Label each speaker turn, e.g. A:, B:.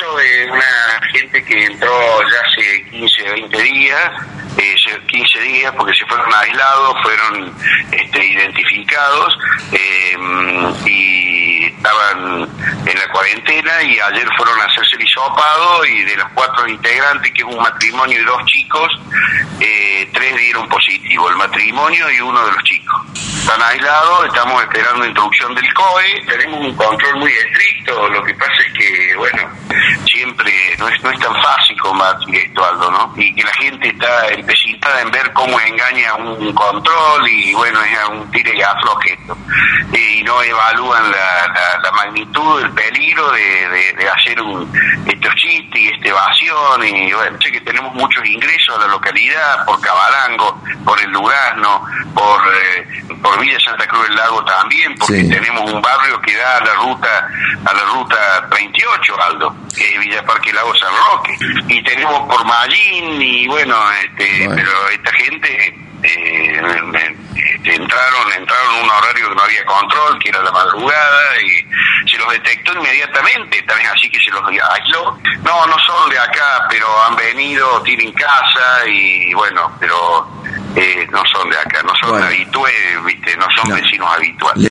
A: caso de una gente que entró ya hace 15, 20 días, 15 días porque se fueron aislados, fueron identificados y estaban en la cuarentena, y ayer fueron a hacerse el hisopado, y de los 4 integrantes, que es un matrimonio y 2 chicos, 3 dieron positivo, el matrimonio y uno de los chicos. Están aislados, estamos esperando instrucción del COE, tenemos un control muy estricto, lo que pasa es que, bueno, siempre no es tan fácil combatir esto, Aldo, ¿no? Y que la gente está empecinada en ver cómo engaña un control, y bueno, es un tire y afloje esto. Y no evalúan la magnitud, el peligro de hacer estos chistes y esta evasión, y bueno, sé que tenemos muchos ingresos a la localidad, por Cabarango, por el Durazno, por Villa Santa Cruz del Lago también, porque sí, tenemos un barrio que da a la ruta 38, Aldo, que es Villa Parque Lago San Roque, y tenemos por Mallín, y bueno, pero esta gente entraron en un horario que no había control, que era la madrugada, y se los detectó inmediatamente, también así que se los aisló. No son de acá, pero han venido, tienen casa, y bueno, pero no son de acá, no son habituales, ¿viste? No son vecinos habituales.